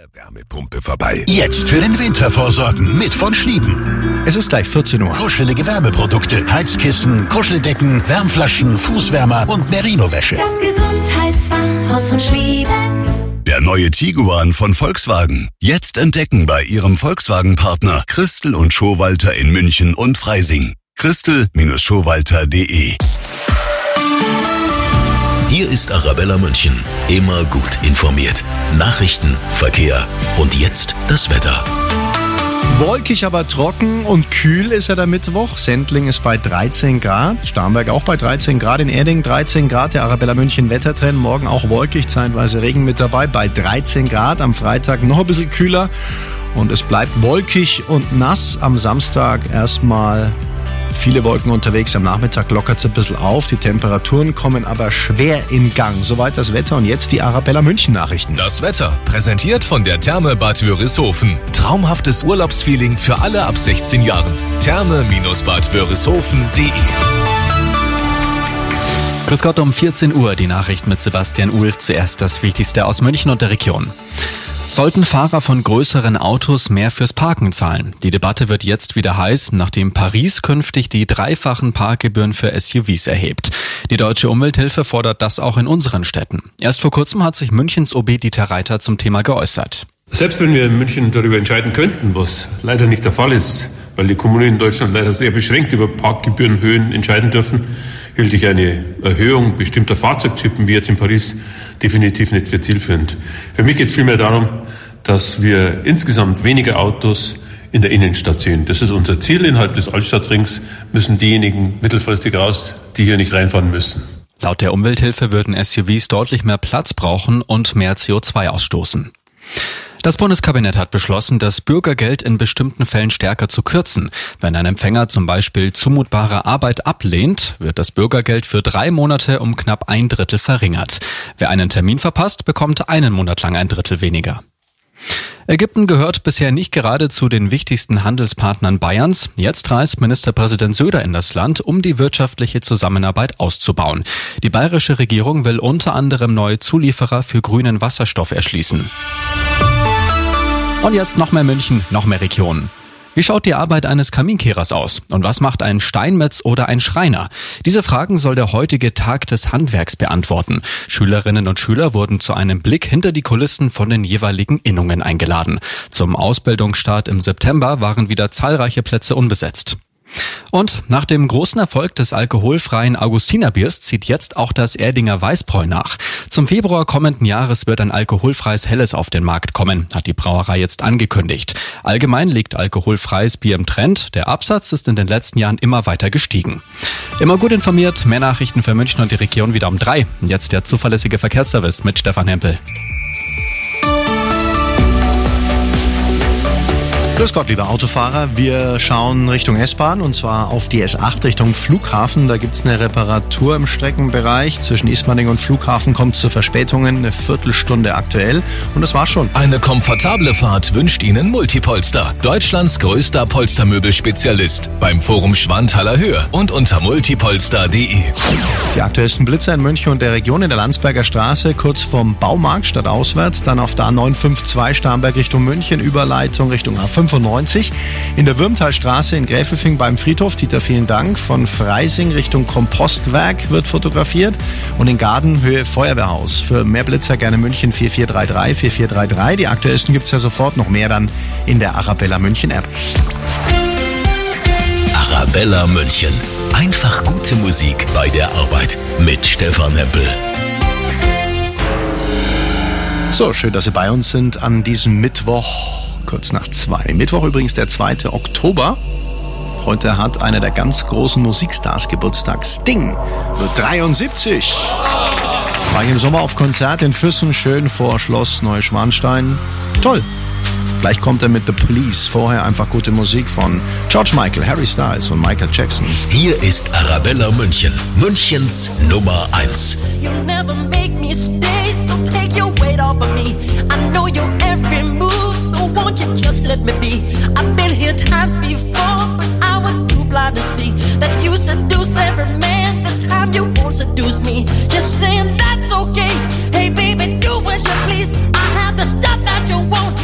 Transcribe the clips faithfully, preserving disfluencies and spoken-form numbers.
der Wärmepumpe vorbei. Jetzt für den Winter vorsorgen mit von Schlieben. Es ist gleich vierzehn Uhr. Kuschelige Wärmeprodukte, Heizkissen, Kuscheldecken, Wärmflaschen, Fußwärmer und Merino-Wäsche. Das Gesundheitsfachhaus von Schlieben. Der neue Tiguan von Volkswagen. Jetzt entdecken bei Ihrem Volkswagen-Partner Christel und Schowalter in München und Freising. christel Schowalter punkt de. Hier ist Arabella München. Immer gut informiert. Nachrichten, Verkehr und jetzt das Wetter. Wolkig, aber trocken und kühl ist ja der Mittwoch. Sendling ist bei dreizehn Grad, Starnberg auch bei dreizehn Grad, in Erding dreizehn Grad, der Arabella München Wettertrend. Morgen auch wolkig, zeitweise Regen mit dabei bei dreizehn Grad. Am Freitag noch ein bisschen kühler und es bleibt wolkig und nass. Am Samstag erstmal viele Wolken unterwegs, am Nachmittag lockert es ein bisschen auf. Die Temperaturen kommen aber schwer in Gang. Soweit das Wetter und jetzt die Arabella München Nachrichten. Das Wetter, präsentiert von der Therme Bad Wörishofen. Traumhaftes Urlaubsfeeling für alle ab sechzehn Jahren. Therme Bad Wörishofen punkt de. Grüß Gott, um vierzehn Uhr die Nachricht mit Sebastian Uhl. Zuerst das Wichtigste aus München und der Region. Sollten Fahrer von größeren Autos mehr fürs Parken zahlen? Die Debatte wird jetzt wieder heiß, nachdem Paris künftig die dreifachen Parkgebühren für S U Vs erhebt. Die Deutsche Umwelthilfe fordert das auch in unseren Städten. Erst vor kurzem hat sich Münchens O B Dieter Reiter zum Thema geäußert. Selbst wenn wir in München darüber entscheiden könnten, was leider nicht der Fall ist, weil die Kommunen in Deutschland leider sehr beschränkt über Parkgebührenhöhen entscheiden dürfen, hielt ich eine Erhöhung bestimmter Fahrzeugtypen, wie jetzt in Paris, definitiv nicht für zielführend. Für mich geht es vielmehr darum, dass wir insgesamt weniger Autos in der Innenstadt sehen. Das ist unser Ziel. Innerhalb des Altstadtrings müssen diejenigen mittelfristig raus, die hier nicht reinfahren müssen. Laut der Umwelthilfe würden S U Vs deutlich mehr Platz brauchen und mehr C O zwei ausstoßen. Das Bundeskabinett hat beschlossen, das Bürgergeld in bestimmten Fällen stärker zu kürzen. Wenn ein Empfänger zum Beispiel zumutbare Arbeit ablehnt, wird das Bürgergeld für drei Monate um knapp ein Drittel verringert. Wer einen Termin verpasst, bekommt einen Monat lang ein Drittel weniger. Ägypten gehört bisher nicht gerade zu den wichtigsten Handelspartnern Bayerns. Jetzt reist Ministerpräsident Söder in das Land, um die wirtschaftliche Zusammenarbeit auszubauen. Die bayerische Regierung will unter anderem neue Zulieferer für grünen Wasserstoff erschließen. Und jetzt noch mehr München, noch mehr Regionen. Wie schaut die Arbeit eines Kaminkehrers aus? Und was macht ein Steinmetz oder ein Schreiner? Diese Fragen soll der heutige Tag des Handwerks beantworten. Schülerinnen und Schüler wurden zu einem Blick hinter die Kulissen von den jeweiligen Innungen eingeladen. Zum Ausbildungsstart im September waren wieder zahlreiche Plätze unbesetzt. Und nach dem großen Erfolg des alkoholfreien Augustinerbiers zieht jetzt auch das Erdinger Weißbräu nach. Zum Februar kommenden Jahres wird ein alkoholfreies Helles auf den Markt kommen, hat die Brauerei jetzt angekündigt. Allgemein liegt alkoholfreies Bier im Trend. Der Absatz ist in den letzten Jahren immer weiter gestiegen. Immer gut informiert, mehr Nachrichten für München und die Region wieder um drei. Jetzt der zuverlässige Verkehrsservice mit Stefan Hempel. Grüß Gott, liebe Autofahrer. Wir schauen Richtung S-Bahn und zwar auf die S acht Richtung Flughafen. Da gibt's eine Reparatur im Streckenbereich. Zwischen Ismaning und Flughafen kommt es zu Verspätungen. Eine Viertelstunde aktuell. Und das war's schon. Eine komfortable Fahrt wünscht Ihnen Multipolster. Deutschlands größter Polstermöbelspezialist. Beim Forum Schwanthaler Höhe und unter multipolster punkt de. Die aktuellsten Blitzer in München und der Region in der Landsberger Straße, kurz vorm Baumarkt stadtauswärts. Dann auf der A neun fünf zwei Starnberg Richtung München, Überleitung Richtung A fünfundneunzig. In der Würmtalstraße in Gräfelfing beim Friedhof, Dieter, vielen Dank. Von Freising Richtung Kompostwerk wird fotografiert und in Gaden Höhe Feuerwehrhaus. Für mehr Blitzer gerne München vier vier drei drei vier vier drei drei. Die aktuellsten gibt's ja sofort, noch mehr dann in der Arabella München App. Arabella München. Einfach gute Musik bei der Arbeit mit Stefan Hempel. So, schön, dass Sie bei uns sind an diesem Mittwoch. Kurz nach zwei. Mittwoch übrigens der zweite Oktober. Heute hat einer der ganz großen Musikstars Geburtstag. Sting wird dreiundsiebzig. War ich im Sommer auf Konzert in Füssen, schön vor Schloss Neuschwanstein. Toll. Gleich kommt er mit The Police. Vorher einfach gute Musik von George Michael, Harry Styles und Michael Jackson. Hier ist Arabella München. Münchens Nummer eins. You'll never make me stay, so take your weight off of me. I know your every move. Won't you just let me be? I've been here times before, but I was too blind to see that you seduce every man. This time you won't seduce me. Just saying that's okay. Hey baby, do as you please. I have the stuff that you want.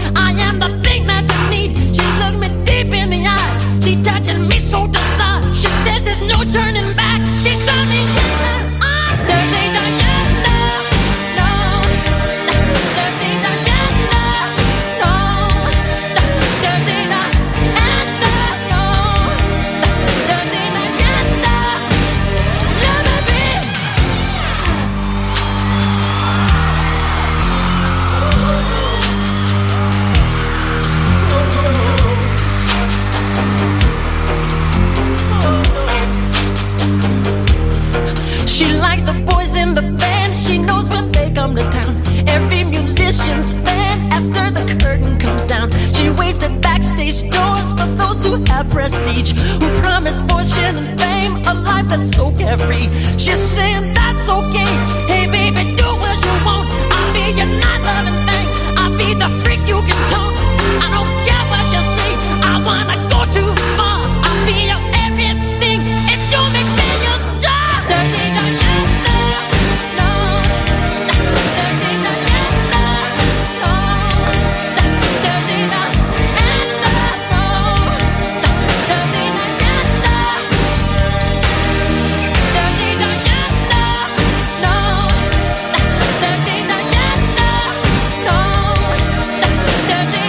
prestige, who promised fortune and fame, a life that's so carefree. She's saying that's okay. Hey baby, do what you want. I'll be your not loving thing. I'll be the freak you can talk. I don't care what you say. I wanna go too far. I'll be your everything. It don't make me your star. Dirty Diana, no. Dirty Diana, no. Dirty Diana, no. Dirty Diana, Dirty Diana, no. Dirty Diana, no. Dirty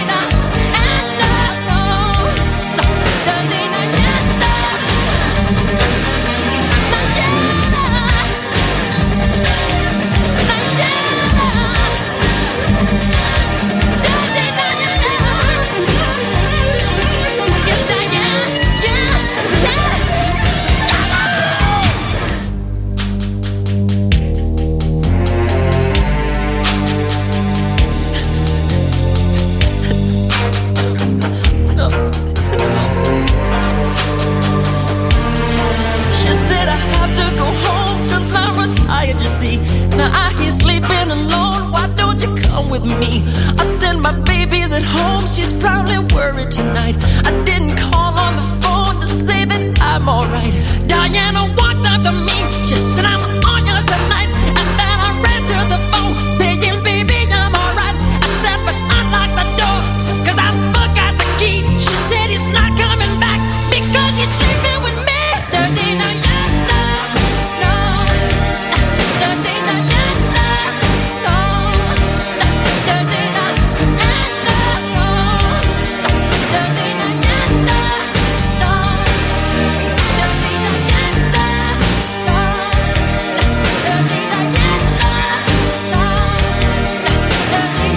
She said I have to go home, cause I'm retired, you see. Now I hear sleeping alone, why don't you come with me? I said my baby's at home, she's probably worried tonight. I didn't call on the phone to say that I'm alright. Diana walked up to me, she said I'm on yours tonight. And then I ran to the phone, saying baby I'm alright. I said but unlock the door, cause I forgot the key. She said he's not coming back, because he's sleeping with me. Dirty Diana, no. Dirty Diana, no. Dirty Diana, no. Dirty Diana, no. Dirty Diana, no. Dirty Diana, no. Dirty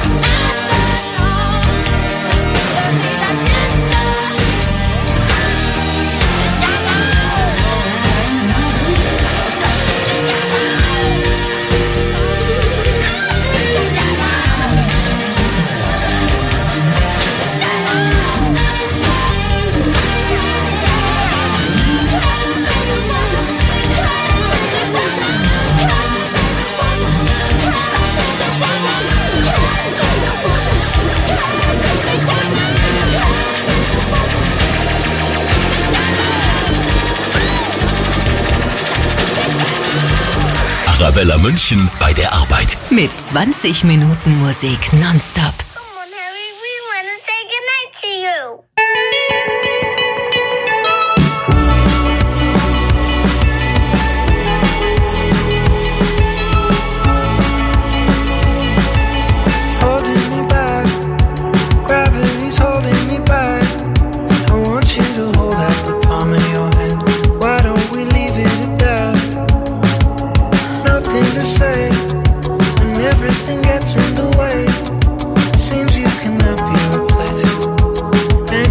Arabella München bei der Arbeit. Mit zwanzig Minuten Musik nonstop. Come on, Harry, we want to say goodnight to you. Holding me back, gravity's holding me back. I want you to hold out the palm of your hand. Why don't we leave it at that? Nothing to say when everything gets in the way. Seems you cannot be replaced.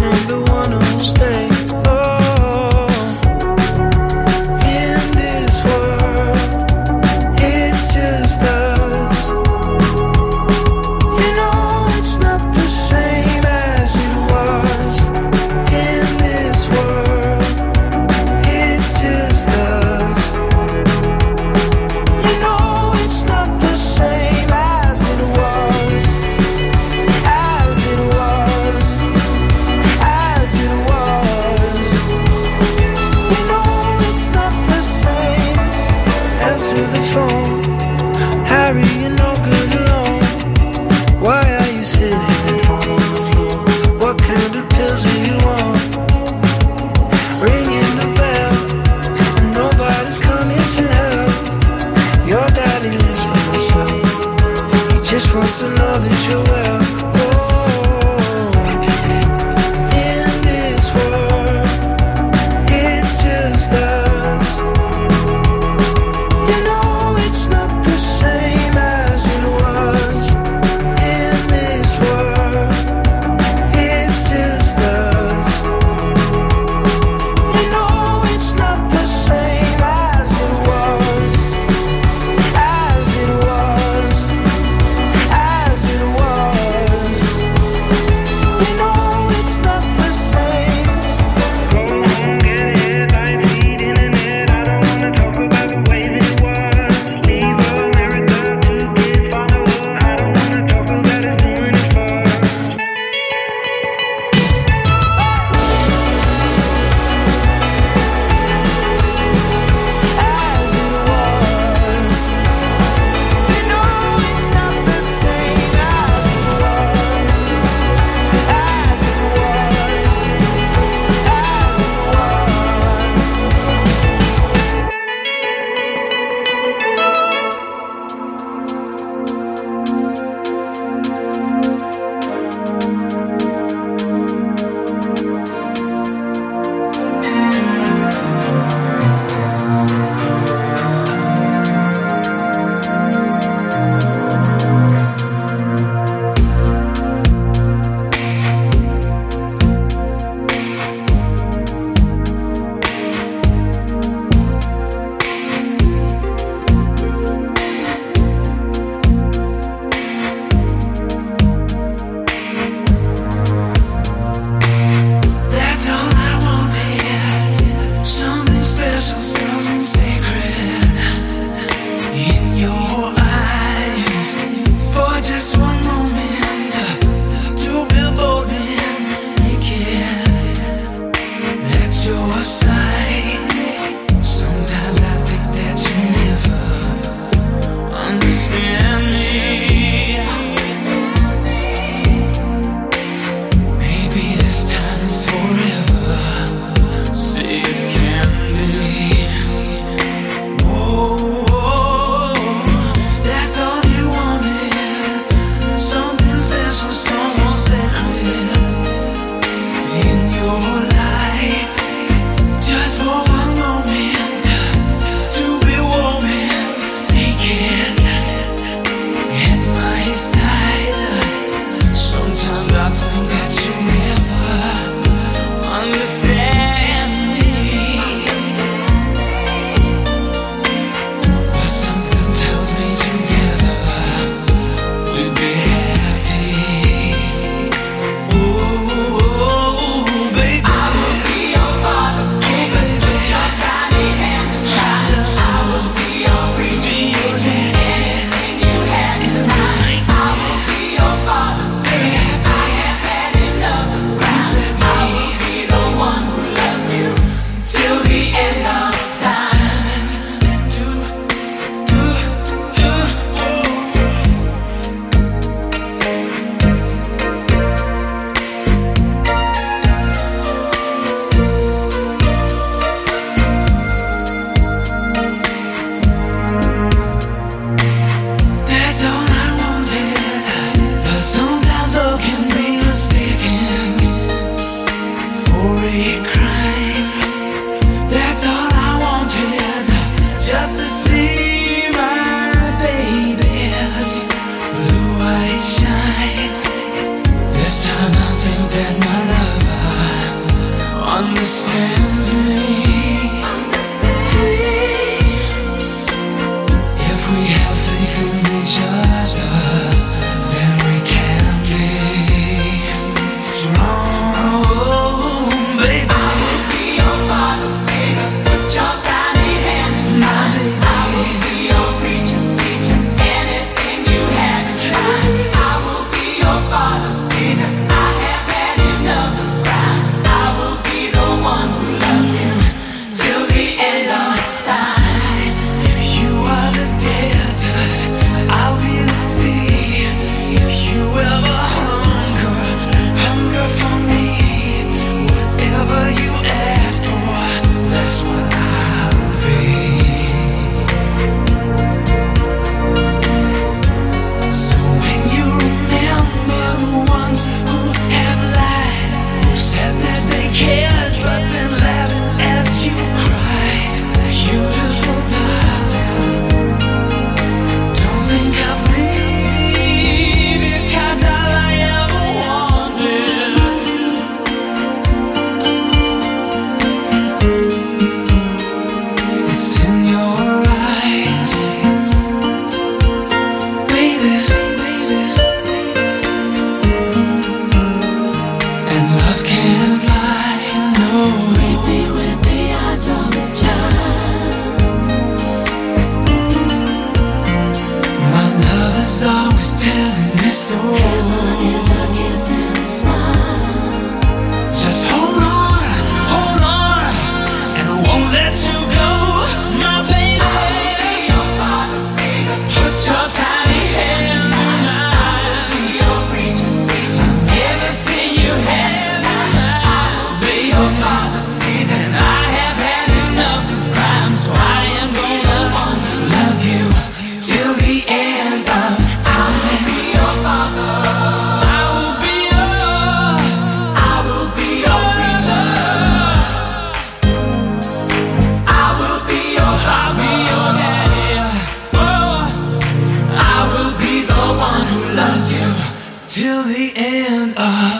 end of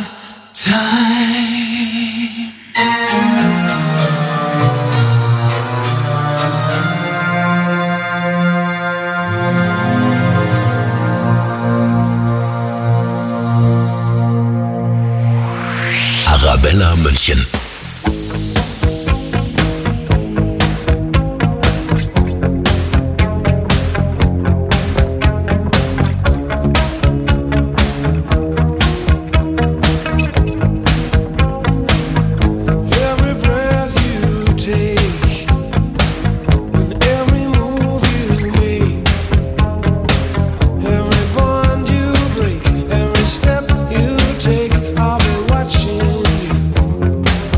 time. Arabella München. Step you take, I'll be watching you.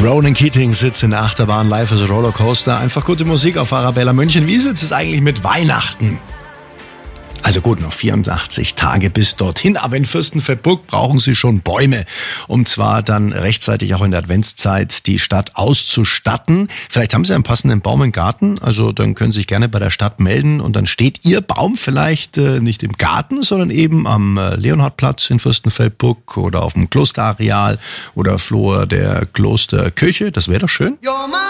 Ronan Keating sitzt in der Achterbahn, Life is a Rollercoaster. Einfach gute Musik auf Arabella München. Wie sitzt es eigentlich mit Weihnachten? Also gut, noch vierundachtzig Tage bis dorthin, aber in Fürstenfeldbruck brauchen Sie schon Bäume, um zwar dann rechtzeitig auch in der Adventszeit die Stadt auszustatten. Vielleicht haben Sie einen passenden Baum im Garten, also dann können Sie sich gerne bei der Stadt melden und dann steht Ihr Baum vielleicht äh, nicht im Garten, sondern eben am äh, Leonhardplatz in Fürstenfeldbruck oder auf dem Klosterareal oder Flur der Klosterkirche. Das wäre doch schön. You're mine.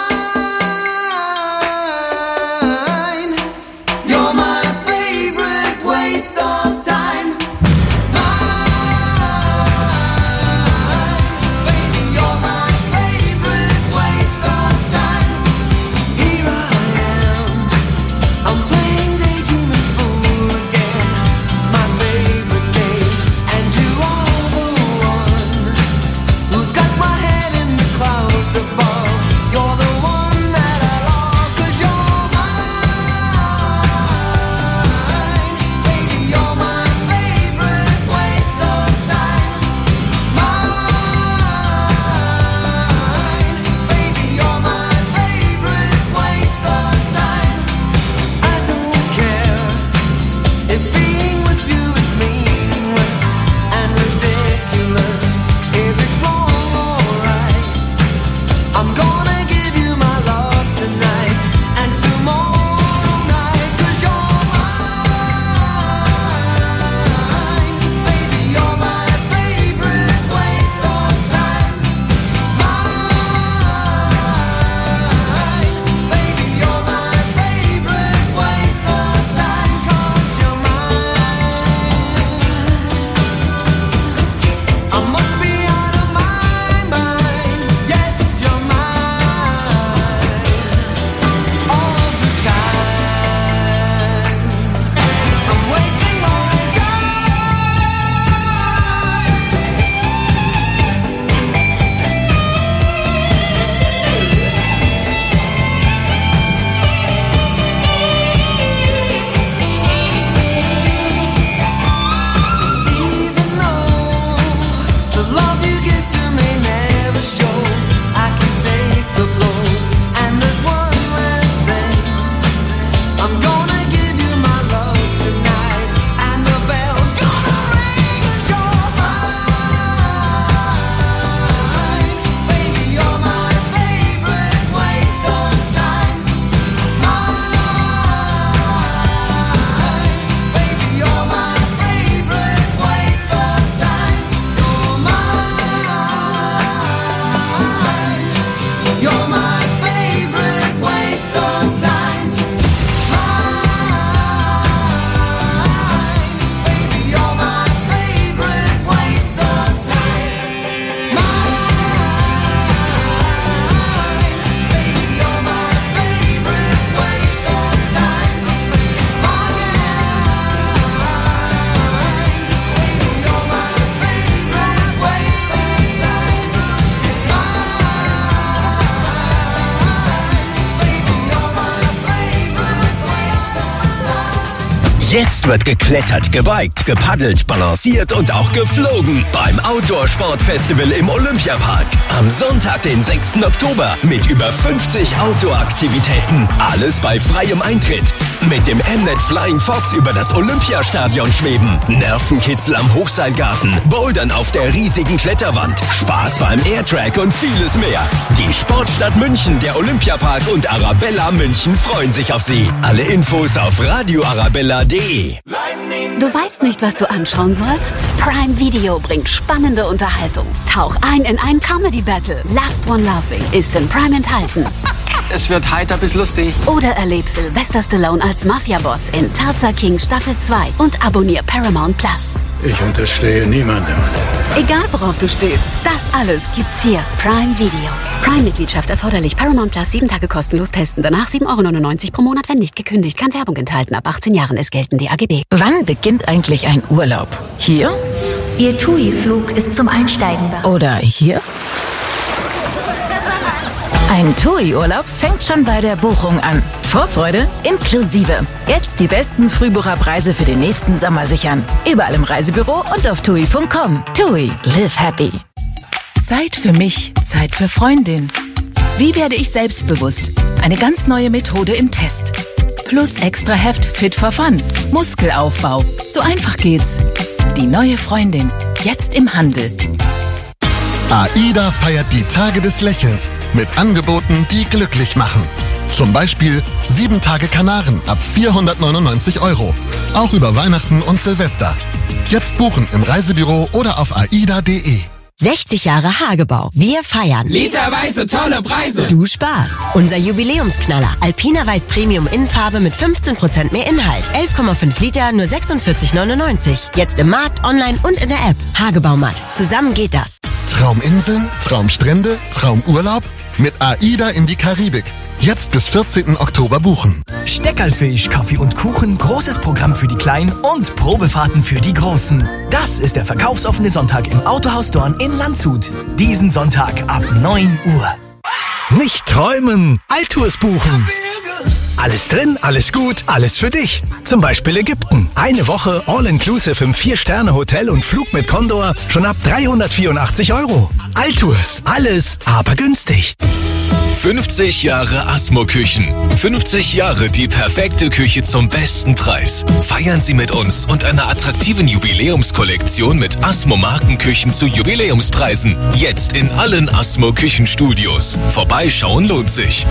Jetzt wird geklettert, gebiked, gepaddelt, balanciert und auch geflogen beim Outdoor-Sport-Festival im Olympiapark. Am Sonntag, den sechsten Oktober mit über fünfzig Outdoor-Aktivitäten. Alles bei freiem Eintritt. Mit dem M-Net Flying Fox über das Olympiastadion schweben. Nervenkitzel am Hochseilgarten. Bouldern auf der riesigen Kletterwand. Spaß beim Airtrack und vieles mehr. Die Sportstadt München, der Olympiapark und Arabella München freuen sich auf Sie. Alle Infos auf radio arabella punkt de. Du weißt nicht, was du anschauen sollst? Prime Video bringt spannende Unterhaltung. Tauch ein in ein Comedy-Battle. Last One Laughing ist in Prime enthalten. Es wird heiter bis lustig. Oder erleb Sylvester Stallone als Mafia-Boss in Tulsa King Staffel zwei und abonnier Paramount Plus. Ich unterstehe niemandem. Egal worauf du stehst, das alles gibt's hier. Prime Video. Prime-Mitgliedschaft erforderlich. Paramount Plus sieben Tage kostenlos testen. Danach sieben Euro neunundneunzig pro Monat, wenn nicht gekündigt. Kann Werbung enthalten. Ab achtzehn Jahren. Es gelten die A G B. Wann beginnt eigentlich ein Urlaub? Hier? Ihr T U I-Flug ist zum Einsteigen bereit. Oder hier? Ein T U I-Urlaub fängt schon bei der Buchung an. Vorfreude inklusive. Jetzt die besten Frühbucherpreise für den nächsten Sommer sichern. Überall im Reisebüro und auf tui punkt com. T U I, live happy. Zeit für mich, Zeit für Freundin. Wie werde ich selbstbewusst? Eine ganz neue Methode im Test. Plus extra Heft Fit for Fun. Muskelaufbau. So einfach geht's. Die neue Freundin. Jetzt im Handel. AIDA feiert die Tage des Lächelns mit Angeboten, die glücklich machen. Zum Beispiel sieben Tage Kanaren ab vierhundertneunundneunzig Euro. Auch über Weihnachten und Silvester. Jetzt buchen im Reisebüro oder auf aida punkt de. sechzig Jahre Hagebau. Wir feiern. Literweise tolle Preise. Du sparst. Unser Jubiläumsknaller. Alpina Weiß Premium Innenfarbe mit fünfzehn Prozent mehr Inhalt. elf Komma fünf Liter, nur sechsundvierzig neunundneunzig. Jetzt im Markt, online und in der App. Hagebaumatt. Zusammen geht das. Trauminseln, Traumstrände, Traumurlaub? Mit AIDA in die Karibik. Jetzt bis vierzehnten Oktober buchen. Steckerlfisch, Kaffee und Kuchen, großes Programm für die Kleinen und Probefahrten für die Großen. Das ist der verkaufsoffene Sonntag im Autohaus Dorn in Landshut. Diesen Sonntag ab neun Uhr. Nicht träumen, Altours buchen. Alles drin, alles gut, alles für dich. Zum Beispiel Ägypten. Eine Woche All-Inclusive im vier-Sterne-Hotel und Flug mit Condor schon ab dreihundertvierundachtzig Euro. Altours, alles, aber günstig. fünfzig Jahre Asmo-Küchen. fünfzig Jahre die perfekte Küche zum besten Preis. Feiern Sie mit uns und einer attraktiven Jubiläumskollektion mit Asmo-Markenküchen zu Jubiläumspreisen. Jetzt in allen Asmo-Küchenstudios. Vorbeischauen lohnt sich.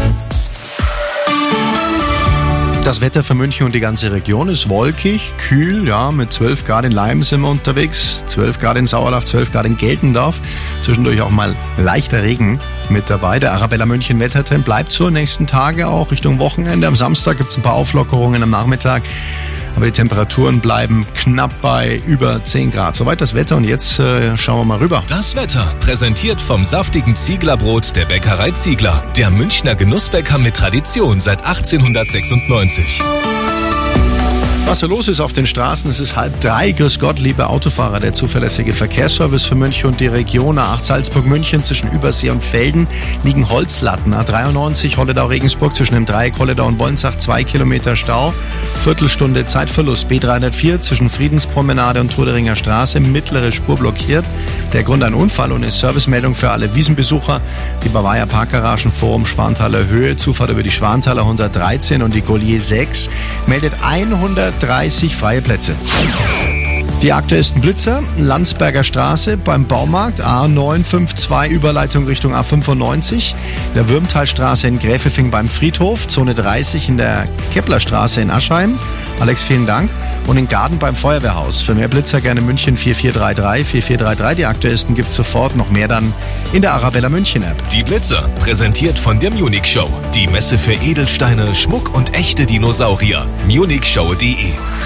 Das Wetter für München und die ganze Region ist wolkig, kühl, ja, mit zwölf Grad in Leim sind wir unterwegs, zwölf Grad in Sauerlach, zwölf Grad in Geltendorf, zwischendurch auch mal leichter Regen mit dabei. Der Arabella München Wettertrend bleibt so, nächsten Tage auch Richtung Wochenende. Am Samstag gibt es ein paar Auflockerungen am Nachmittag, aber die Temperaturen bleiben knapp bei über zehn Grad. Soweit das Wetter und jetzt äh, schauen wir mal rüber. Das Wetter, präsentiert vom saftigen Zieglerbrot der Bäckerei Ziegler. Der Münchner Genussbäcker mit Tradition seit achtzehnhundertsechsundneunzig. Was so los ist auf den Straßen, es ist halb drei. Grüß Gott, liebe Autofahrer, der zuverlässige Verkehrsservice für München und die Region. A acht Salzburg-München zwischen Übersee und Velden liegen Holzlatten. A dreiundneunzig Holledau-Regensburg zwischen dem Dreieck Holledau und Wolnsach zwei Kilometer Stau. Viertelstunde Zeitverlust. B dreihundertvier zwischen Friedenspromenade und Truderinger Straße, mittlere Spur blockiert. Der Grund ein Unfall und eine Servicemeldung für alle Wiesenbesucher. Die Bavaria Parkgaragen Forum Schwanthaler Höhe, Zufahrt über die Schwanthaler hundertdreizehn und die Gaulier sechs meldet hundertdreißig freie Plätze. Die aktuellsten Blitzer, Landsberger Straße beim Baumarkt, A neun fünf zwei Überleitung Richtung A fünfundneunzig, der Würmtalstraße in Gräfelfing beim Friedhof, Zone dreißig in der Keplerstraße in Aschheim. Alex, vielen Dank. Und in Garden beim Feuerwehrhaus. Für mehr Blitzer gerne München vier vier drei drei, vier vier drei drei. Die aktuellsten gibt's sofort, noch mehr dann in der Arabella München App. Die Blitzer, präsentiert von der Munich Show. Die Messe für Edelsteine, Schmuck und echte Dinosaurier. munich show punkt de.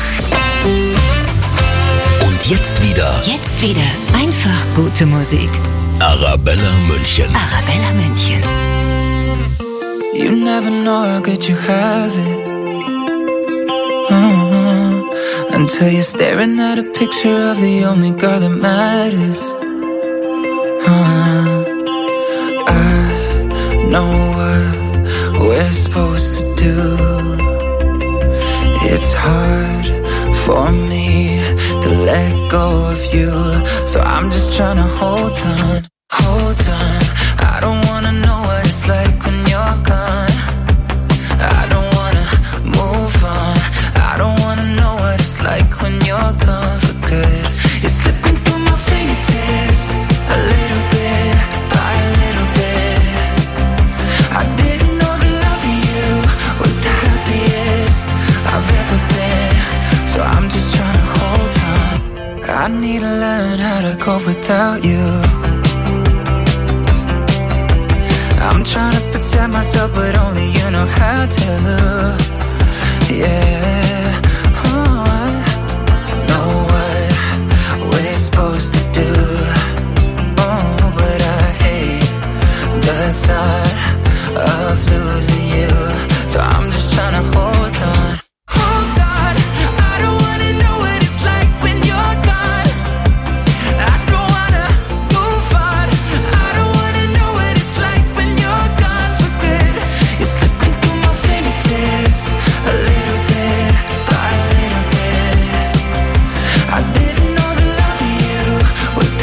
Und jetzt wieder. Jetzt wieder. Einfach gute Musik. Arabella München. Arabella München. You never know how good you have it. Uh-huh. Until you're staring at a picture of the only girl that matters. Uh-huh. I know what we're supposed to do. It's hard for me to let go of you, so I'm just trying to hold on, hold on. I don't wanna know what it's like when you're gone. I don't wanna move on. I don't wanna know what it's like when you're gone for good. You're slipping through my fingertips, a little bit by a little bit. I didn't know the love of you was the happiest I've ever been, so I'm just trying to hold on. I need to learn how to cope without you. I'm trying to protect myself, but only you know how to. Yeah, oh, I know what we're supposed to do. Oh, but I hate the thought of losing you, so I'm just trying to hold on. Hold on, I don't wanna know what it's like when you're gone. I don't wanna move on. I don't wanna know what it's like when you're gone for good. You're slipping through my fingertips, a little bit by a little bit. I didn't know the love of you was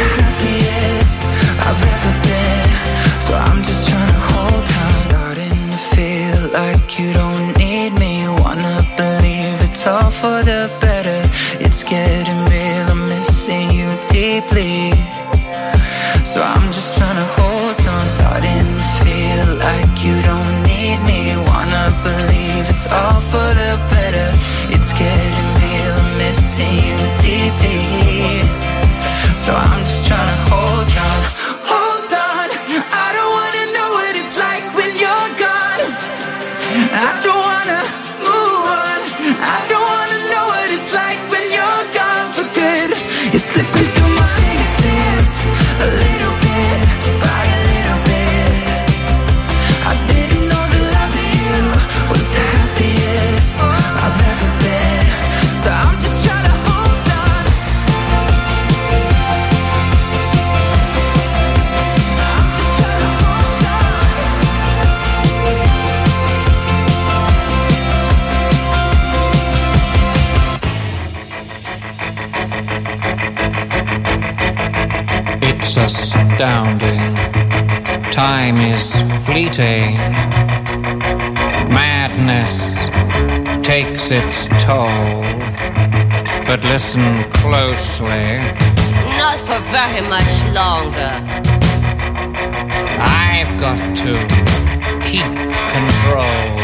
for the better. It's getting real, I'm missing you deeply. So I'm just trying to hold on, starting to feel like you don't need me. Wanna believe it's all for the better. It's getting real, I'm missing you deeply. So I'm just trying to hold on, hold on. I don't wanna know what it's like when you're gone. I don't wanna move on. I don't wanna know what it's like when you're gone for good. You're slipping through my fingertips, a little bit, by a little bit. I didn't know the love of you was the happiest I've ever been. So I'm just trying to hold on. I'm just trying to hold on. It's astounding. Time is fleeting. Madness takes its toll. But listen closely. Not for very much longer. I've got to keep control.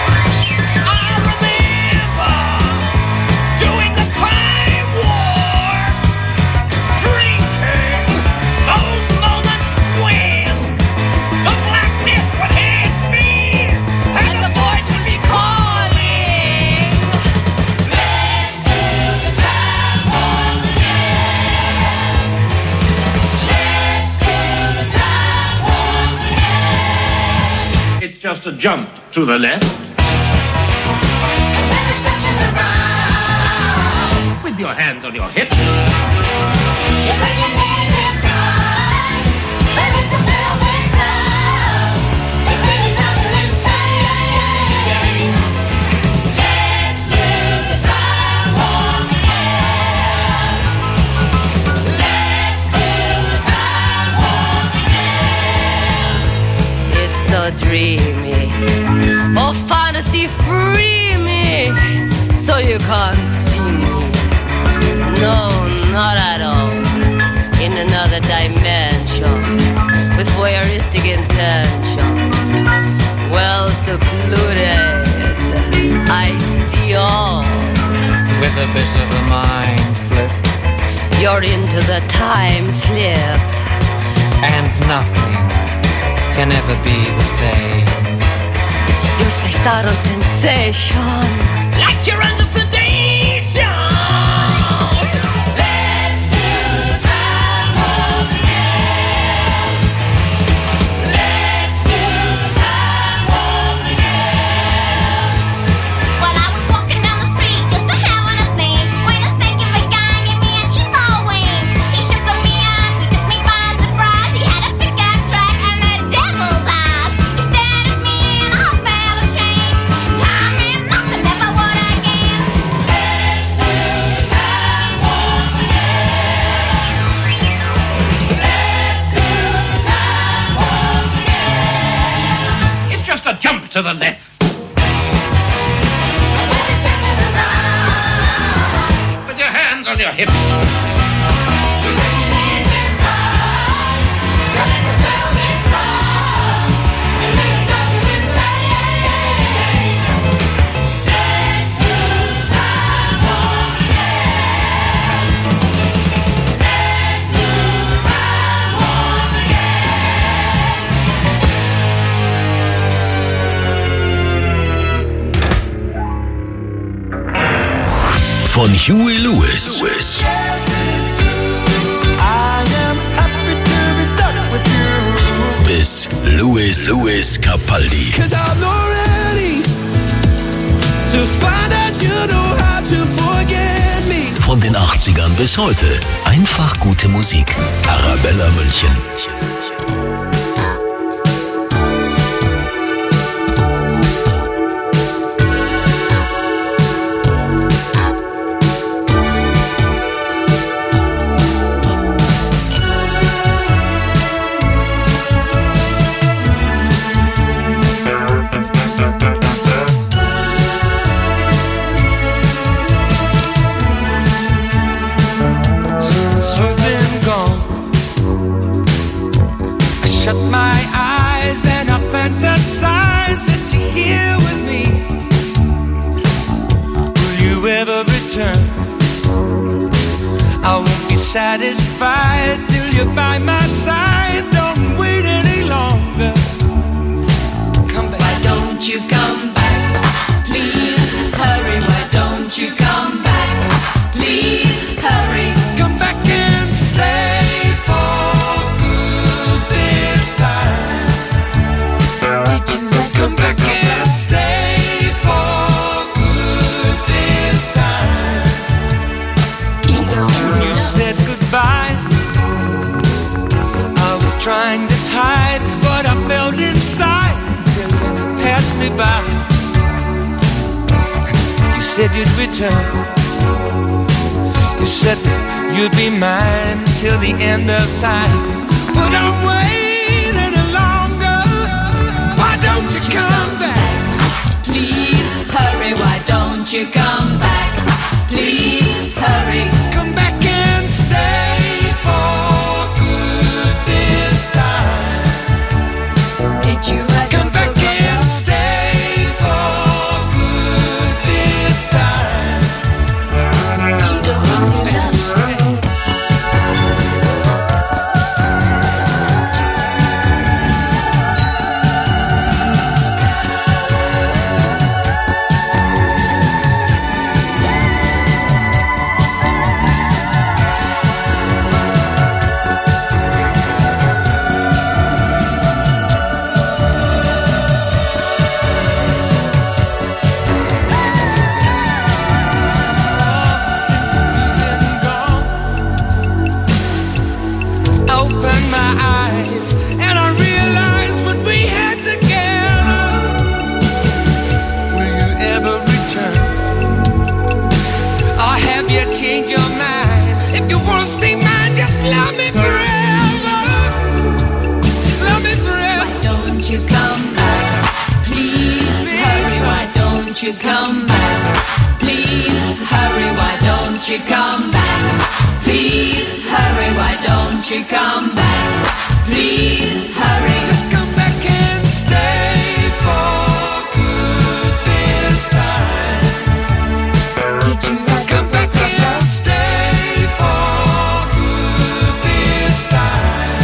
Doing the time war, drinking those moments when the blackness would hit me and the void would be calling. Let's do the time war again. Let's do the time war again. It's just a jump to the left. With your hands on your hips. It's so dreamy. Oh, fantasy, free me. So you can't see me. No, not at all. In another dimension, with voyeuristic intention, well secluded, I see all. With a bit of a mind flip. You're into the time slip. And nothing can ever be the same. You're spaced out on sensation. Like you're under sedation. Let's do the time war again. Let's do the time war again. Well, I was walking down the street just to having a thing when a snake of a guy gave me an evil wink. He shook me up, he took me by surprise. He had a pickup truck and the devil's eyes. He stared at me and I felt a change. Time and nothing ever would again. Let's do the time war again. Let's do the time war again. It's just a jump to the left. With your hands on your hips. Von Huey Lewis bis Louis Louis Capaldi. Von den achtzigern bis heute einfach gute Musik. Arabella München. my eyes and I fantasize that you're here with me. Will you ever return? I won't be satisfied till you're by my side. Don't wait any longer. Come back. Why don't you come back? Please hurry. Why don't you come back? Please hurry. Come back and stay for good this time. Did you Come back and stay for good this time. You said goodbye. I was trying to hide what I felt inside till you passed me by. You said you'd return. You said that you'd be mine till the end of time. But I'm waiting any longer. Why don't you come back? Please hurry. Why don't you come back? Please hurry. Come back and stay for good this time. Did you write Come back and stay for good this time. And stay. Open my eyes and I realize what we had together. Will you ever return? Or have you changed your mind? If you wanna stay mine, just love me forever. Love me forever. Why don't you come back? Please hurry. Why don't you come back? Please hurry. Why don't you come back? Please hurry. Why don't you come back? Please hurry. Just come back and stay for good this time. Did you write Come back and stay for good this time.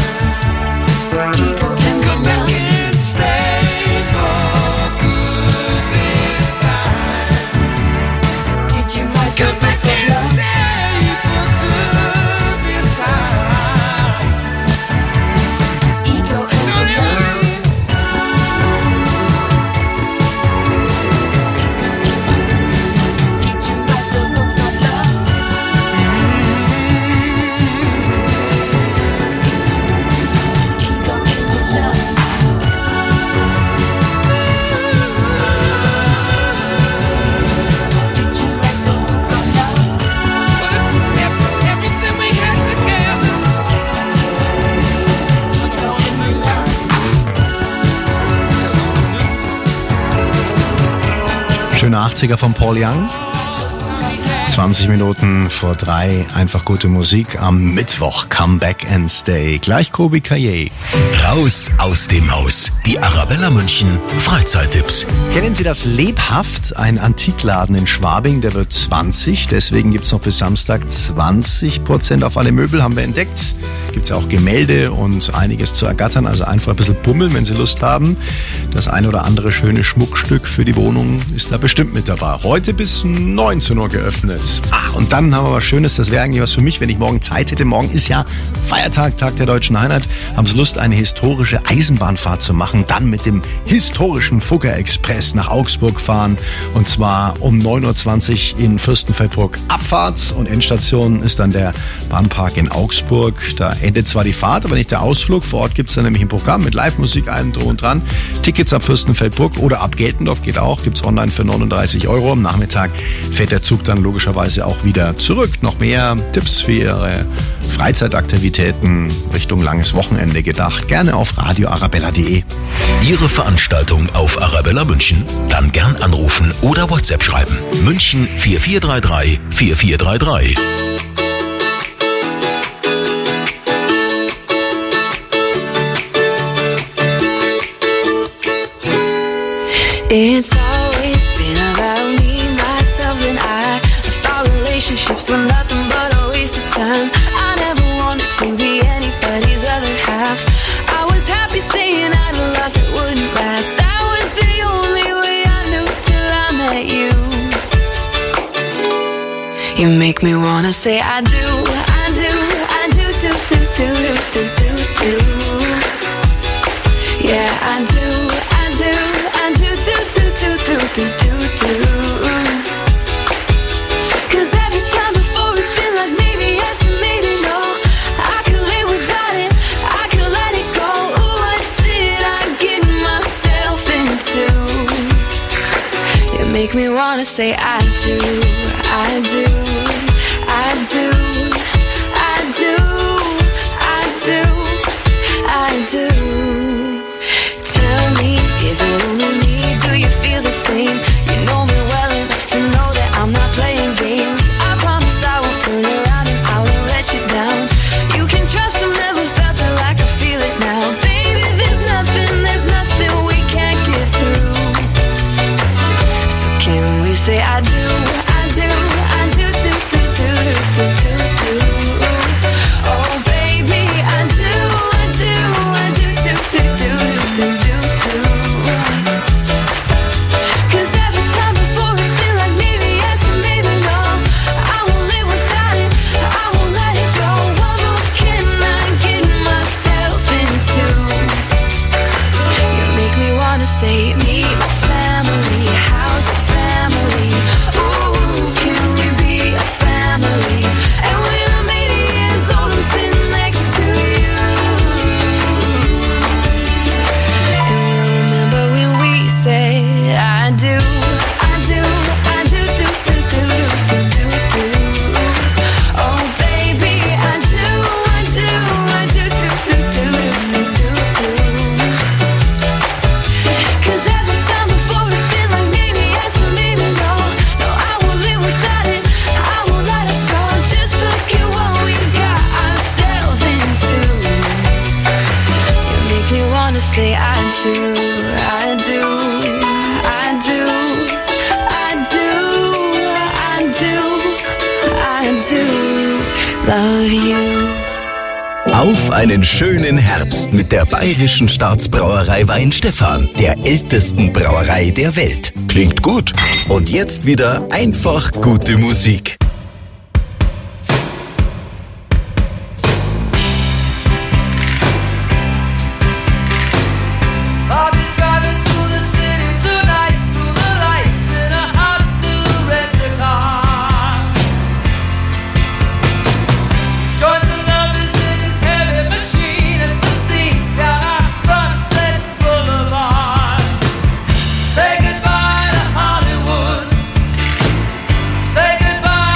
Come back and stay for good this time. Did you write Come back and stay for good this time. Ego and Don't ever leave. Did you write the book of love? Ego and the lust. Did you write the book of love? Everything we had together. Ego and the lust. Schöne achtziger von Paul Young. zwanzig Minuten vor drei, einfach gute Musik am Mittwoch. Come back and stay. Gleich Kobi Kaye. Raus aus dem Haus. Die Arabella München Freizeittipps. Kennen Sie das Lebhaft? Ein Antikladen in Schwabing, der wird zwanzig. Deswegen gibt's noch bis Samstag zwanzig Prozent auf alle Möbel, haben wir entdeckt. Gibt's ja auch Gemälde und einiges zu ergattern. Also einfach ein bisschen bummeln, wenn Sie Lust haben. Das ein oder andere schöne Schmuckstück für die Wohnung ist da bestimmt mit dabei. Heute bis neunzehn Uhr geöffnet. Ah, und dann haben wir was Schönes. Das wäre eigentlich was für mich, wenn ich morgen Zeit hätte. Morgen ist ja Feiertag, Tag der Deutschen Einheit. Haben Sie Lust, eine historische Eisenbahnfahrt zu machen? Dann mit dem historischen Fugger Express nach Augsburg fahren. Und zwar um neun Uhr zwanzig in Fürstenfeldbruck Abfahrt. Und Endstation ist dann der Bahnpark in Augsburg. Da endet zwar die Fahrt, aber nicht der Ausflug. Vor Ort gibt es dann nämlich ein Programm mit Live-Musik, allem drum und dran. Tickets ab Fürstenfeldbruck oder ab Geltendorf geht auch. Gibt es online für neununddreißig Euro. Am Nachmittag fährt der Zug dann logischerweise auch wieder zurück. Noch mehr Tipps für Ihre Freizeitaktivitäten Richtung langes Wochenende gedacht. Gerne auf radio arabella punkt de. Ihre Veranstaltung auf Arabella München? Dann gern anrufen oder WhatsApp schreiben. München vier vier drei drei vier vier drei drei. It's always been about me, myself, and I. I thought relationships were nothing but a waste of time. I never wanted to be anybody's other half. I was happy staying out of love that wouldn't last. That was the only way I knew till I met you. You make me wanna say I do, I do, I do, do, do, do, do, do, do. Yeah, I do, I do, I do, do, do, do, do, do, do, do. Cause every time before it's been like maybe yes and maybe no. I could live without it, I could let it go. Ooh, what did I get myself into? You make me wanna say I do, I do, I do, I do, I do, I do. Tell me, is it only me? Do you feel the same? You know me well enough to know that I'm not playing games. I promise I won't turn around and I won't let you down. You can trust I've never felt it like I feel it now. Baby, there's nothing, there's nothing we can't get through. So can we say I do, I do, I do, do, do, do, do, do, do. Oh baby, I do, I do, I do, do, do, do, do, do, do. Cause every time before it's been like maybe yes and maybe no. I won't live without it, I won't let it go. What more can I get myself into? You make me wanna say meet my family, how's a family? Ooh, can we be a family? And when I'm eighty years old, I'm sitting next to you. And we'll remember when we say I do, I do, I do, do, do, do, do, do, do. Oh baby, I do, I do, I do, do, do, do, do, do, do. Cause every time before it's been like maybe yes and maybe no. No, I won't live without it, I won't let us go. Just look at what we got ourselves into. You make me wanna say I do, I do, I do, I do, I do, I do love you. Auf einen schönen Herbst mit der Bayerischen Staatsbrauerei Weinstefan, der ältesten Brauerei der Welt. Klingt gut. Und jetzt wieder einfach gute Musik. I'm just driving through the city tonight, through the lights in a hot new rent-a-car. Joins the numbers in his heavy machine. It's a seat down on Sunset Boulevard. Say goodbye to Hollywood. Say goodbye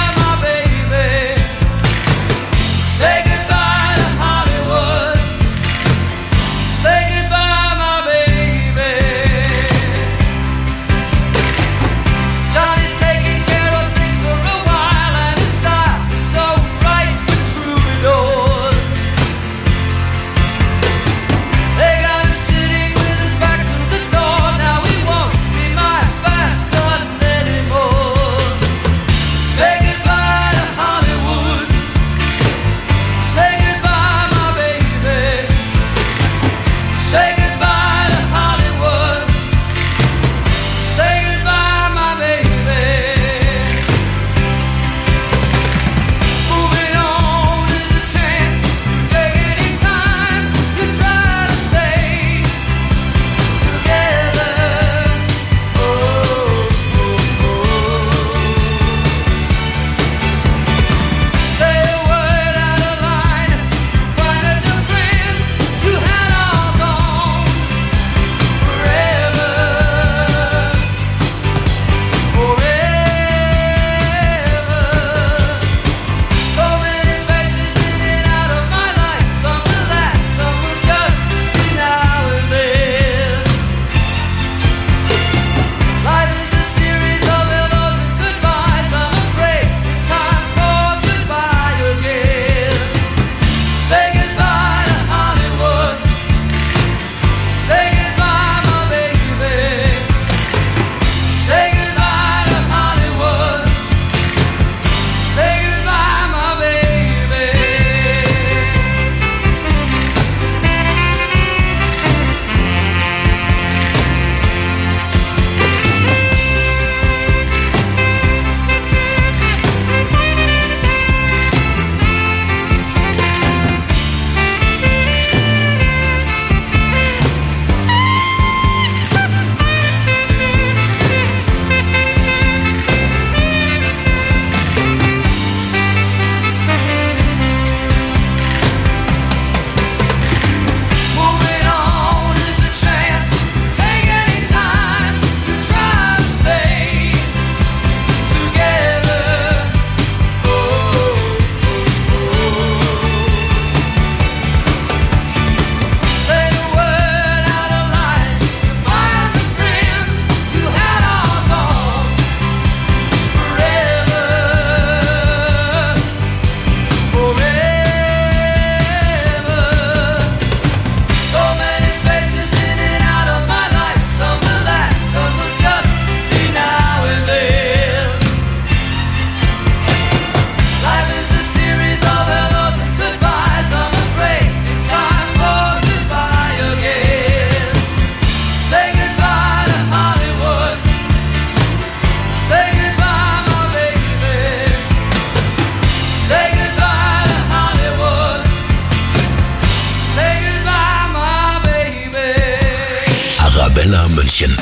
Arabella München.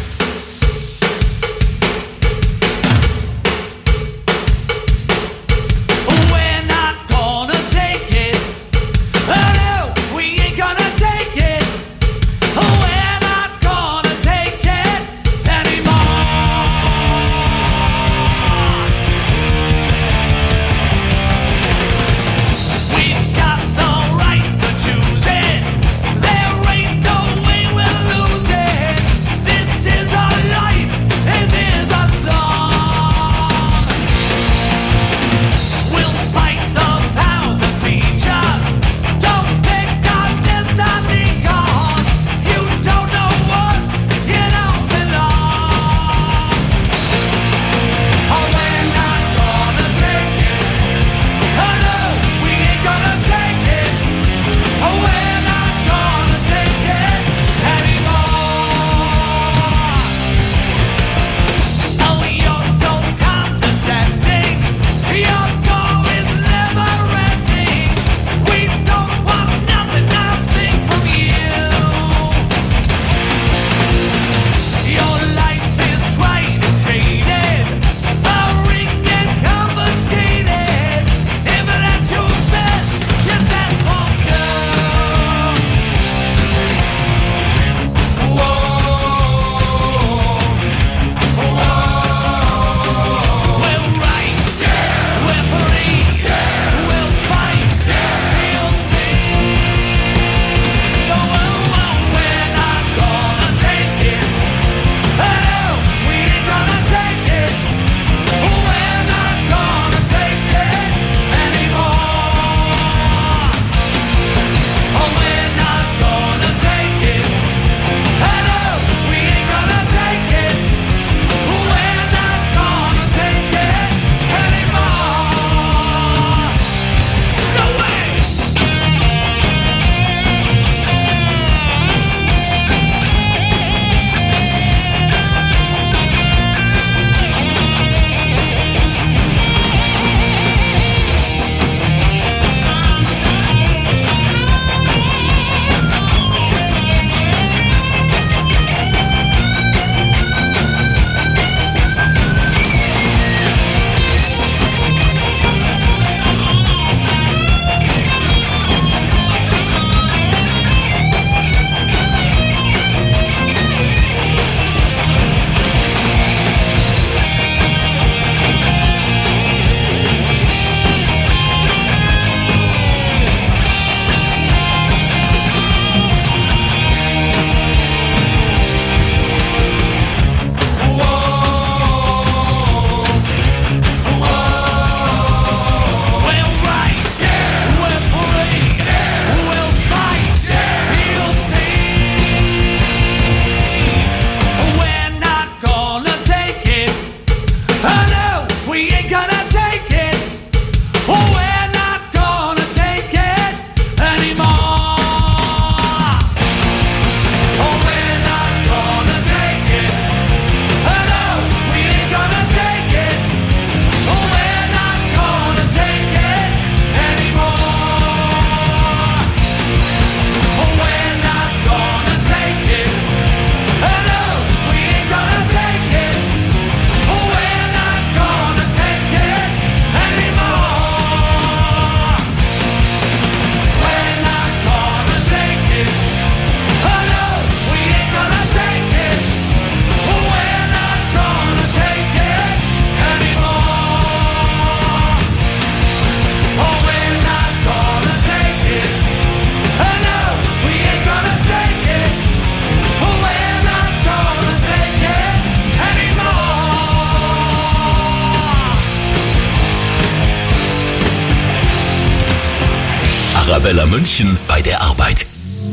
Arabella München bei der Arbeit.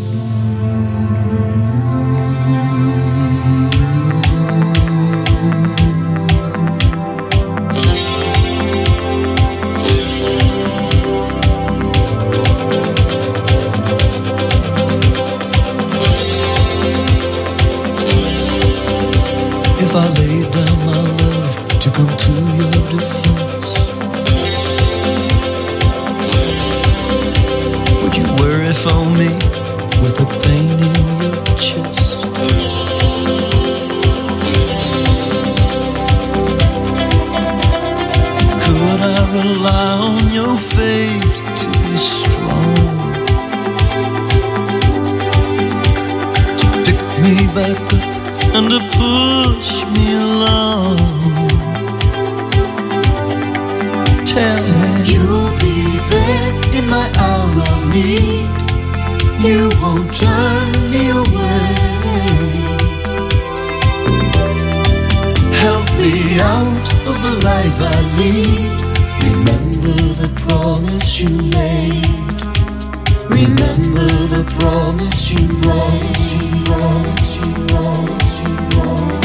If I laid down my love to come to your defense, would you worry for me with the pain in your chest? me back up and to push me along. Tell me you'll be there in my hour of need. You won't turn me away. Help me out of the life I lead. Remember the promise you made. Remember the promise you made. Promise you, promise you, promise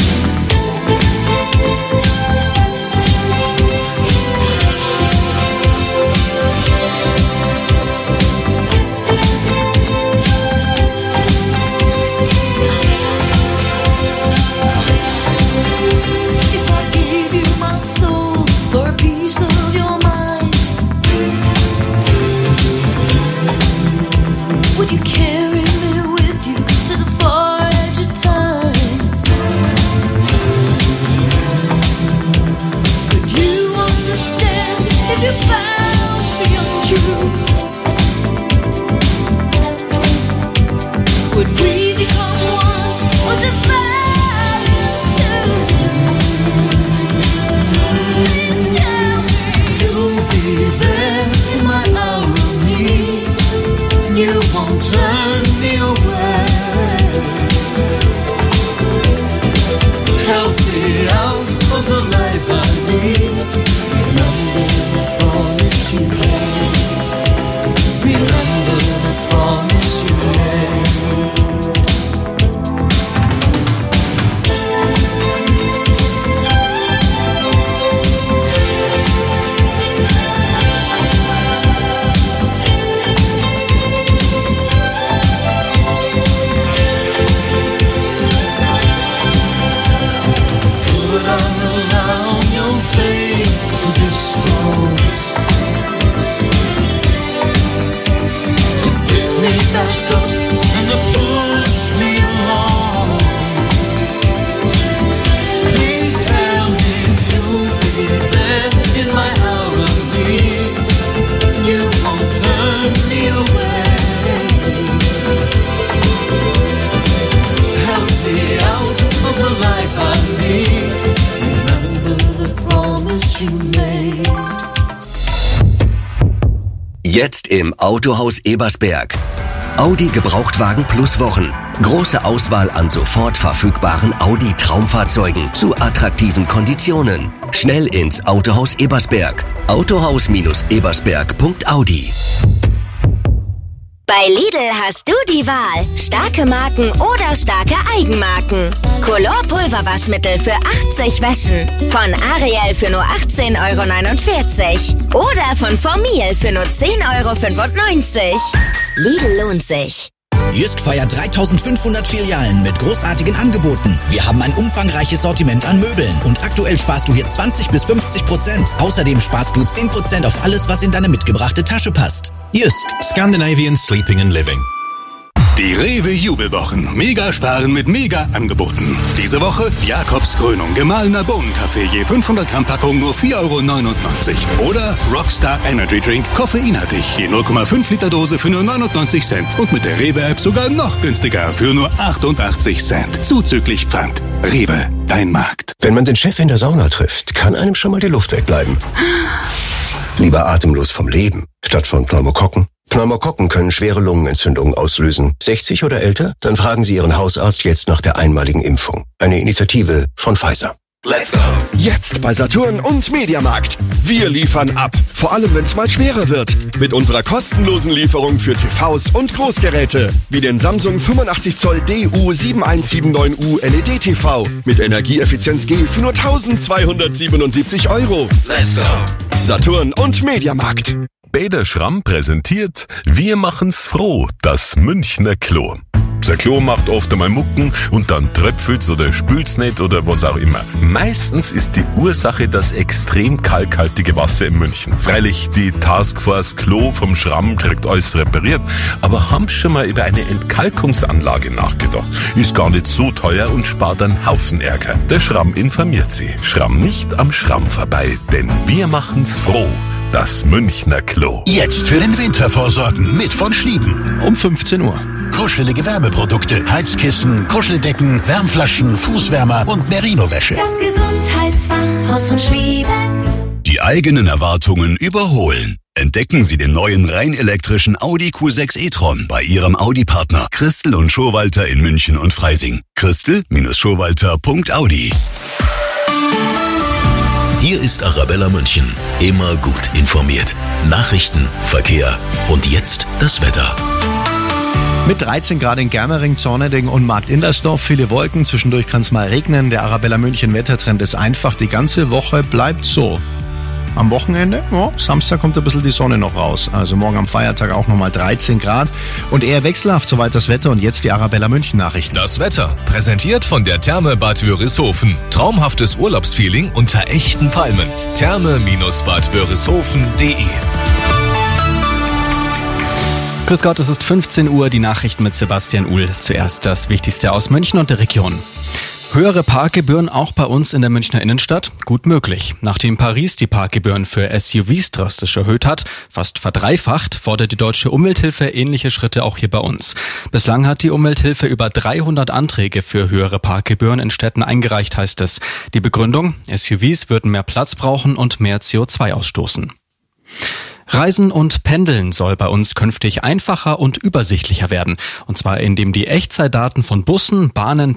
If I gave you my soul for a piece of your mind, would you carry me with you to the far edge of time? Could you understand if you found me untrue? Would we become one or divide in two? Please tell me you'll be there in my hour of need. You won't turn me away. Help me out of the life I lead. Remember the promise you made. Remember the promise you made. Could I allow your faith to be strong, to pick me back up and to push me along? Please tell me you'll be there in my hour of need. You won't turn me away. Help me out of the life I lead. Remember the promise you made. Jetzt im Autohaus Ebersberg. Audi Gebrauchtwagen plus Wochen. Große Auswahl an sofort verfügbaren Audi Traumfahrzeugen zu attraktiven Konditionen. Schnell ins Autohaus Ebersberg. autohaus ebersberg punkt audi. Bei Lidl hast du die Wahl. Starke Marken oder starke Eigenmarken. Color Pulverwaschmittel für achtzig Wäschen. Von Ariel für nur achtzehn Euro neunundvierzig. Oder von Formil für nur zehn Euro fünfundneunzig. Lidl lohnt sich. Jysk feiert dreitausendfünfhundert Filialen mit großartigen Angeboten. Wir haben ein umfangreiches Sortiment an Möbeln und aktuell sparst du hier zwanzig bis fünfzig Prozent. Außerdem sparst du zehn Prozent auf alles, was in deine mitgebrachte Tasche passt. Jysk. Scandinavian Sleeping and Living. Die Rewe Jubelwochen. Mega sparen mit Mega-Angeboten. Diese Woche Jakobs Krönung. Gemahlener Bohnenkaffee je fünfhundert Gramm Packung nur vier Euro neunundneunzig. Oder Rockstar Energy Drink koffeinhaltig je null Komma fünf Liter Dose für nur neunundneunzig Cent. Und mit der Rewe-App sogar noch günstiger für nur achtundachtzig Cent. Zuzüglich Pfand. Rewe, dein Markt. Wenn man den Chef in der Sauna trifft, kann einem schon mal die Luft wegbleiben. Lieber atemlos vom Leben, statt von Pneumokokken. Pneumokokken können schwere Lungenentzündungen auslösen. sechzig oder älter? Dann fragen Sie Ihren Hausarzt jetzt nach der einmaligen Impfung. Eine Initiative von Pfizer. Let's go! Jetzt bei Saturn und Mediamarkt. Wir liefern ab. Vor allem, wenn es mal schwerer wird. Mit unserer kostenlosen Lieferung für T Vs und Großgeräte. Wie den Samsung fünfundachtzig Zoll D U sieben eins sieben neun U L E D T V. Mit Energieeffizienz G für nur eintausendzweihundertsiebenundsiebzig Euro. Let's go! Saturn und Mediamarkt. Bäder Schramm präsentiert Wir machen's froh, das Münchner Klo. Das Klo macht oft einmal Mucken und dann tröpfelt's oder spült's nicht oder was auch immer. Meistens ist die Ursache das extrem kalkhaltige Wasser in München. Freilich, die Taskforce Klo vom Schramm kriegt alles repariert, aber haben schon mal über eine Entkalkungsanlage nachgedacht. Ist gar nicht so teuer und spart einen Haufen Ärger. Der Schramm informiert Sie. Schramm nicht am Schramm vorbei, denn wir machen's froh. Das Münchner Klo. Jetzt für den Winter vorsorgen mit von Schlieben. Um fünfzehn Uhr. Kuschelige Wärmeprodukte, Heizkissen, Kuscheldecken, Wärmflaschen, Fußwärmer und Merino-Wäsche. Das Gesundheitsfachhaus von Schlieben. Die eigenen Erwartungen überholen. Entdecken Sie den neuen rein elektrischen Audi Q sechs e-tron bei Ihrem Audi-Partner Christel und Schowalter in München und Freising. Christel Schowalter Punkt Audi. Hier ist Arabella München. Immer gut informiert. Nachrichten, Verkehr und jetzt das Wetter. Mit dreizehn Grad in Germering, Zorneding und Markt Indersdorf. Viele Wolken, zwischendurch kann es mal regnen. Der Arabella München Wettertrend ist einfach. Die ganze Woche bleibt so. Am Wochenende, oh, Samstag kommt ein bisschen die Sonne noch raus. Also morgen am Feiertag auch nochmal dreizehn Grad. Und eher wechselhaft soweit das Wetter. Und jetzt die Arabella München Nachrichten. Das Wetter, präsentiert von der Therme Bad Wörishofen. Traumhaftes Urlaubsfeeling unter echten Palmen. Therme Bad Wörishofen Punkt de. Grüß Gott, es ist fünfzehn Uhr, die Nachrichten mit Sebastian Uhl. Zuerst das Wichtigste aus München und der Region. Höhere Parkgebühren auch bei uns in der Münchner Innenstadt? Gut möglich. Nachdem Paris die Parkgebühren für S U Vs drastisch erhöht hat, fast verdreifacht, fordert die Deutsche Umwelthilfe ähnliche Schritte auch hier bei uns. Bislang hat die Umwelthilfe über dreihundert Anträge für höhere Parkgebühren in Städten eingereicht, heißt es. Die Begründung? S U Vs würden mehr Platz brauchen und mehr C O zwei ausstoßen. Reisen und Pendeln soll bei uns künftig einfacher und übersichtlicher werden. Und zwar indem die Echtzeitdaten von Bussen, Bahnen,